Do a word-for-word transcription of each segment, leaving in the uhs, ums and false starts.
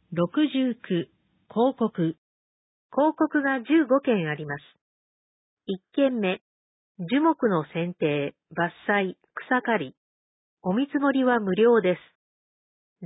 ろくじゅうきゅう、広告。 広告がじゅうごけんあります。いっけんめ、樹木の剪定、伐採、草刈り。お見積もりは無料です。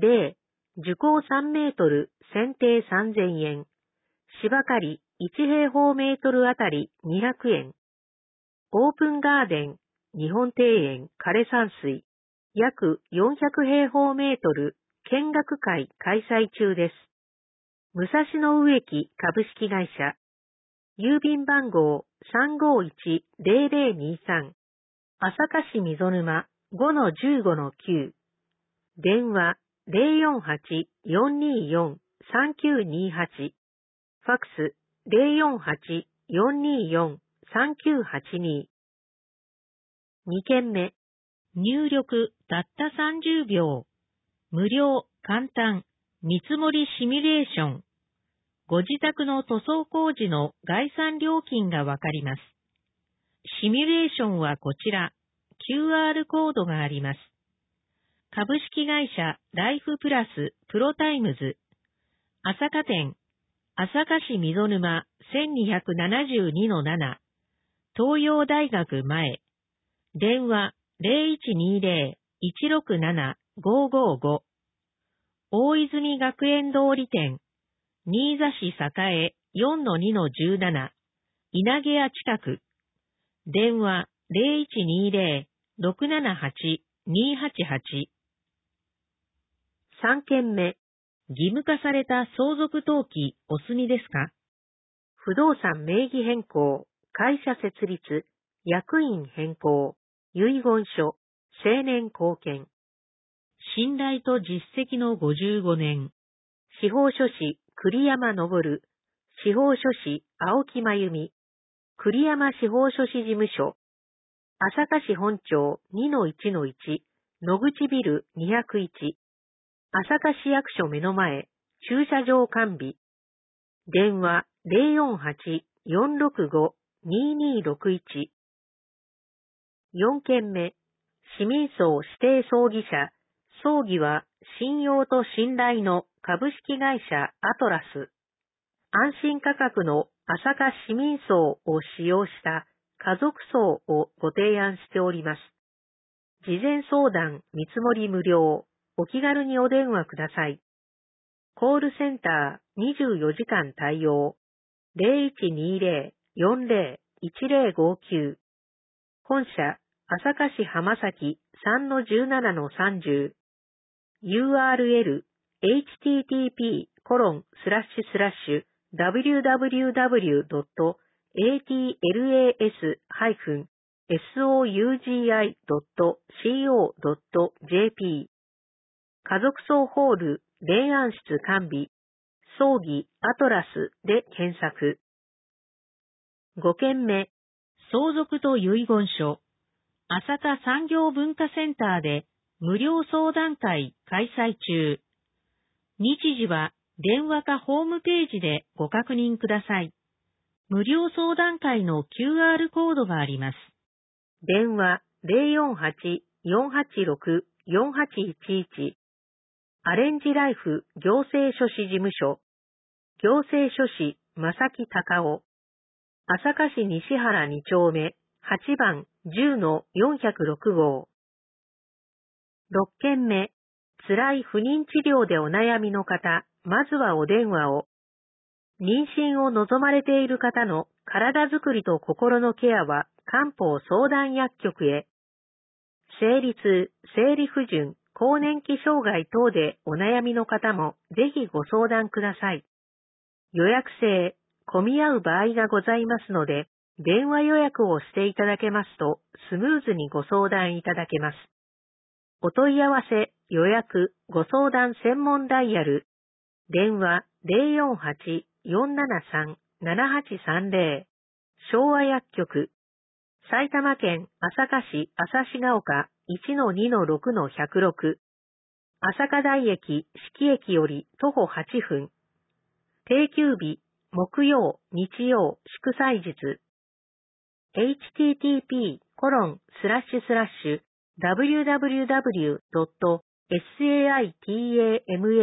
例、樹高さんメートル、剪定さんぜんえん。芝刈りいち平方メートルあたりにひゃくえん。オープンガーデン、日本庭園、枯山水、約よんひゃく平方メートル、見学会開催中です。武蔵野植木株式会社。郵便番号 さんごいちゼロゼロにさん。朝霞市溝沼 ごのじゅうごのきゅう。電話 ゼロよんはち よんにーよん さんきゅうにはち。ファックス ゼロよんはち よんにーよん さんきゅうはちに。にけんめ。 入力たったさんじゅうびょう。無料、簡単、見積もりシミュレーション。ご自宅の塗装工事の概算料金がわかります。シミュレーションはこちら、キューアール コードがあります。株式会社ライフプラスプロタイムズ。朝霞店、朝霞市溝沼 せんにひゃくななじゅうにのなな。東洋大学前。電話 ゼロいちにゼロ いちろくなな ごごご。大泉学園通り店。新座市栄 よんのにのじゅうなな。稲毛屋近く。電話 ゼロいちにゼロ ろくななはち にはちはち。 さんけんめ。 義務化された相続登記お済みですか？ 不動産名義変更、会社設立、役員変更、遺言書、成年後見。 信頼と実績のごじゅうごねん。 司法書士、栗山昇。司法書士、青木真由美。栗山司法書士事務所。朝霞市本町 にのいちのいち、野口ビルにひゃくいち。朝霞市役所目の前、駐車場完備。電話 ゼロよんはち よんろくご ににーろくいち。よんけんめ。市民葬指定葬儀社。葬儀は信用と信頼の株式会社アトラス。安心価格の朝霞市民葬を使用した家族葬をご提案しております。事前相談見積もり無料。お気軽にお電話ください。コールセンターにじゅうよじかん対応。ゼロいちにゼロ よんゼロ いちゼロごきゅう。本社、朝霞市浜崎 さんのじゅうななのさんじゅう。ユーアールエル、エイチティーティーピーコロンスラッシュスラッシュダブリューダブリューダブリュードットエーティーエルエーエスハイフンエスオーユージーアイドットシーオードットジェーピー。家族葬ホール、霊安室完備、葬儀アトラスで検索。ごけんめ。 相続と遺言書。朝霞産業文化センターで無料相談会開催中。日時は電話かホームページでご確認ください。無料相談会の キューアール コードがあります。 電話 ゼロよんはち よんはちろく よんはちいちいち。アレンジライフ行政書士事務所。行政書士正木隆夫。朝霞市西原に丁目はちばんじゅうのよんひゃくろく号。ろっけんめ。辛い不妊治療でお悩みの方、まずはお電話を。妊娠を望まれている方の体づくりと心のケアは漢方相談薬局へ。生理痛、生理不順、更年期障害等でお悩みの方もぜひご相談ください。予約制、混み合う場合がございますので、電話予約をしていただけますとスムーズにご相談いただけます。お問い合わせ、予約、ご相談専門ダイヤル。電話 ゼロよんはち よんななさん ななはちさんゼロ。昭和薬局。埼玉県朝霞市朝志ヶ丘 いちのにのろくのひゃくろく。朝霞台駅、四季駅より徒歩はちふん。定休日、木曜、日曜、祝祭日。エイチティーティーピーコロンスラッシュスラッシュダブリューダブリューダブリュードットサイタマ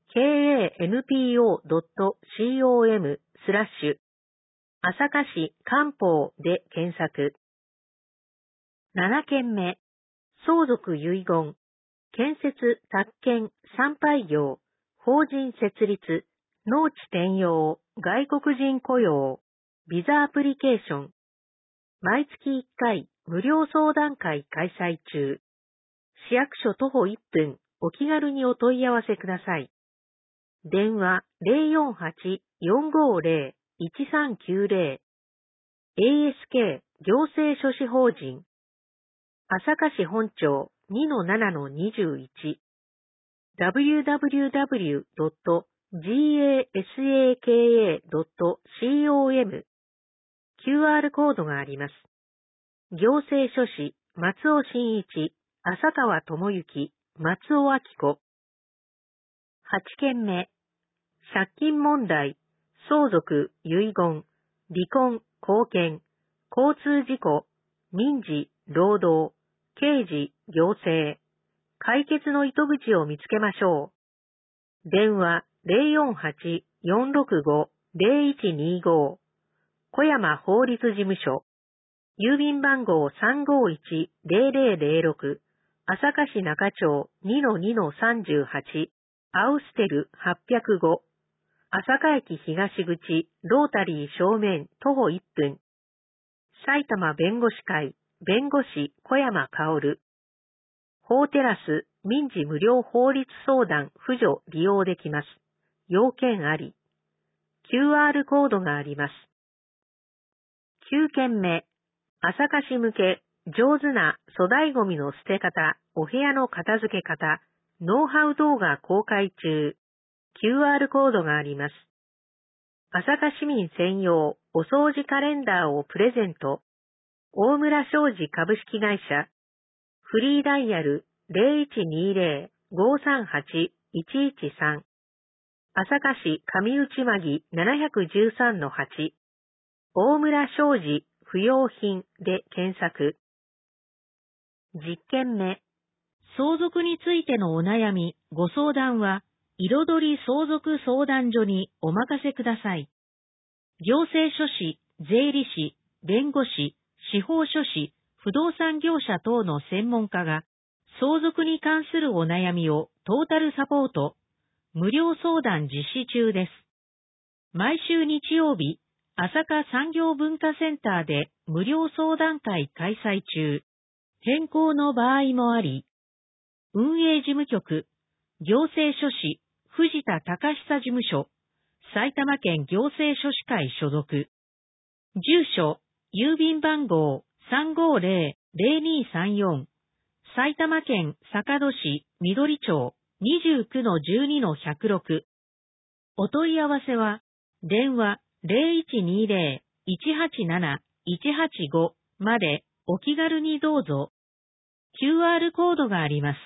ケーエーエヌピーオードットコム スラッシュ朝霞市官報で検索。ななけんめ、相続遺言、建設宅建参拝業、法人設立、農地転用、外国人雇用、ビザアプリケーション。毎月いっかい無料相談会開催中。市役所徒歩いっぷん、お気軽にお問い合わせください。電話 ゼロよんはち よんごゼロ いちさんきゅうゼロ エーエスケー 行政書士法人朝霞市本町 にのななのにじゅういち ダブリューダブリューダブリュードットガサカドットコム キューアール コードがあります。行政書士松尾真一、浅川智之、松尾明子。はちけんめ、借金問題、相続、遺言、離婚、後見、交通事故、民事、労働、刑事、行政、解決の糸口を見つけましょう。電話 ゼロよんはち よんろくご ゼロいちにご 小山法律事務所郵便番号 さんごいちゼロゼロゼロろく 朝霞市中町 にのにのさんじゅうはち アウステルはっぴゃくご朝霞駅東口ロータリー正面徒歩いっぷん埼玉弁護士会弁護士小山薫法テラス民事無料法律相談扶助利用できます。要件あり。キューアール コードがあります。きゅうけんめ。朝霞市向け上手な粗大ゴミの捨て方、お部屋の片付け方、ノウハウ動画公開中。キューアール コードがあります。朝霞市民専用お掃除カレンダーをプレゼント。大村商事株式会社。フリーダイヤル ゼロいちにゼロ ごさんはち いちいちさん。朝霞市上内間なないちさんのはち。大村商事不用品で検索。実験目。 相続についてのお悩み、ご相談は、彩り相続相談所にお任せください。行政書士、税理士、弁護士、司法書士、不動産業者等の専門家が、相続に関するお悩みをトータルサポート、無料相談実施中です。毎週日曜日、朝霞産業文化センターで無料相談会開催中。変更の場合もあり、運営事務局、行政書士、藤田隆久事務所、埼玉県行政書士会所属。住所、郵便番号 さんごゼロゼロにさんよん、埼玉県坂戸市緑町 にじゅうきゅうのじゅうにのひゃくろく。お問い合わせは、電話 ゼロいちにゼロ いちはちなな いちはちご までお気軽にどうぞ。キューアール コードがあります。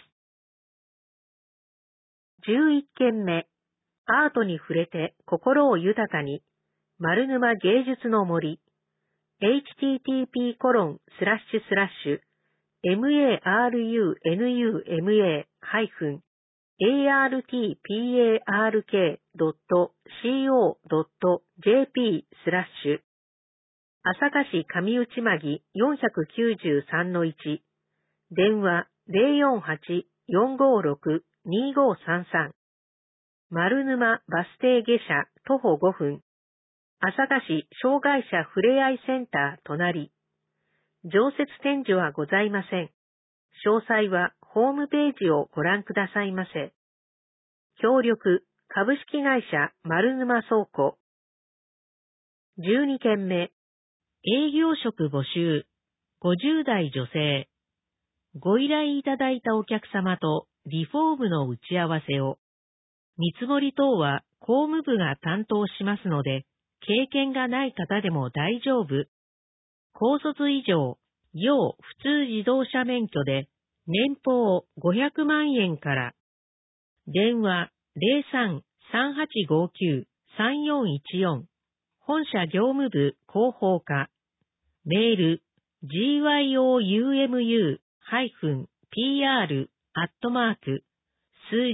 じゅういっけんめ。アートに触れて心を豊かに。丸沼芸術の森。エイチティーティーピーコロンスラッシュスラッシュエムエーアールユーエヌユーエムエーハイフンエーアールティーピーエーアールケードットコージェーピースラッシュ朝霞市上内間よんきゅうさんのいち。電話 ゼロよんはち よんごろく にごさんさん。丸沼バス停下車徒歩ごふん。朝霞市障害者ふれあいセンター隣。常設展示はございません。詳細はホームページをご覧くださいませ。協力株式会社丸沼倉庫。じゅうにけんめ。 営業職募集。ごじゅう代女性。ご依頼いただいたお客様とリフォームの打ち合わせを。見積もり等は工務部が担当しますので、経験がない方でも大丈夫。高卒以上、要普通自動車免許で、年俸ごひゃくまんえんから。電話 ゼロさん さんはちごきゅう さんよんいちよん。本社業務部広報課。メール ジーワイオーユーエムユー ピーアール アットマーク数字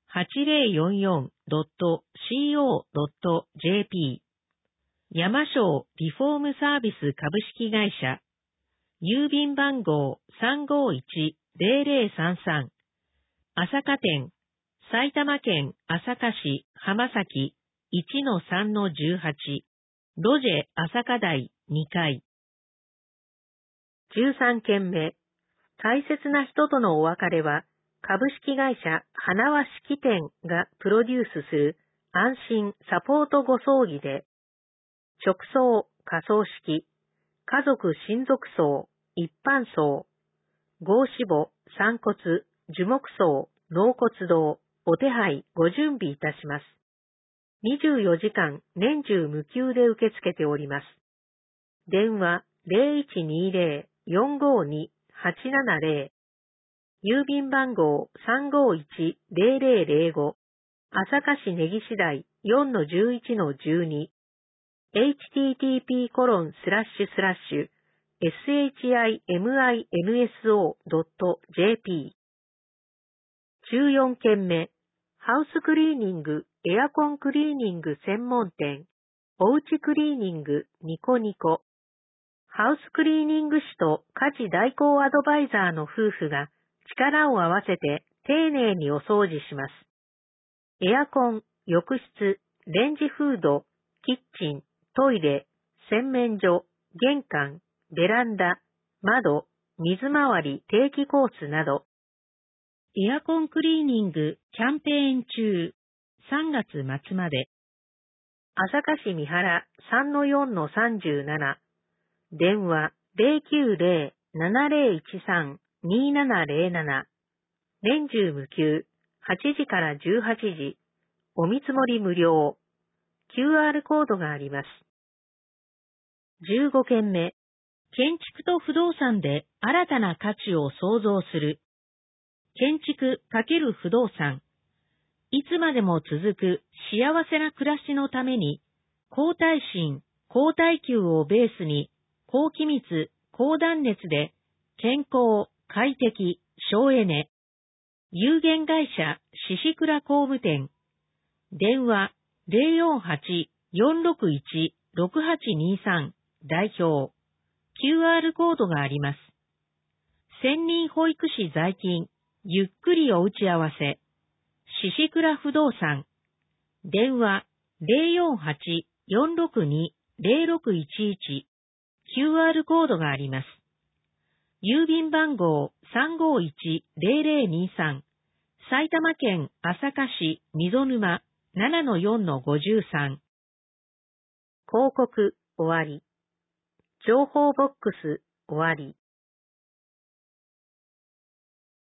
はちぜろよんよんドットシーオードットジェーピー 山椒リフォームサービス株式会社郵便番号 さんごいちぜろぜろさんさん 朝霞店埼玉県朝霞市浜崎 いちのさんのじゅうはち ロジェ朝霞台にかい。 じゅうさんけんめ、大切な人とのお別れは、株式会社花輪式典がプロデュースする安心サポートご葬儀で、直葬、火葬式、家族親族葬、一般葬、合死母、散骨、樹木葬、納骨堂、お手配ご準備いたします。にじゅうよじかん年中無休で受け付けております。電話 ゼロいちにゼロ よんごに はちななゼロ、郵便番号 さんごいちゼロゼロゼロご、朝霞市根岸台 よんのじゅういちのじゅうに、エイチティーティーピーコロンスラッシュスラッシュエスエイチアイエムアイエムエスオードットジェーピー。じゅうよんけんめ、ハウスクリーニング、エアコンクリーニング専門店、おうちクリーニングニコニコ。ハウスクリーニング士と家事代行アドバイザーの夫婦が力を合わせて丁寧にお掃除します。エアコン、浴室、レンジフード、キッチン、トイレ、洗面所、玄関、ベランダ、窓、水回り定期コースなど。 エアコンクリーニングキャンペーン中、さんがつまつまで。 朝霞市三原 さんのよんのさんじゅうなな、電話 ゼロきゅうゼロ ななゼロいちさん にななゼロなな、年中無休、はちじからじゅうはちじ、お見積もり無料、キューアール コードがあります。じゅうごけんめ、 建築と不動産で新たな価値を創造する。建築×不動産。いつまでも続く幸せな暮らしのために、高耐震、高耐久をベースに、高気密、高断熱で、健康、快適、省エネ。有限会社、獅子倉工務店。電話、ゼロよんはち よんろくいち ろくはちにさん、代表。キューアール コードがあります。専任保育士在勤、ゆっくりお打ち合わせ。獅子倉不動産。電話 ゼロよんはち よんろくに ゼロろくいちいち。キューアール コードがあります。郵便番号 さんごいちゼロゼロにさん。埼玉県朝霞市溝沼 ななのよんのごじゅうさん。 広告終わり。情報ボックス終わり。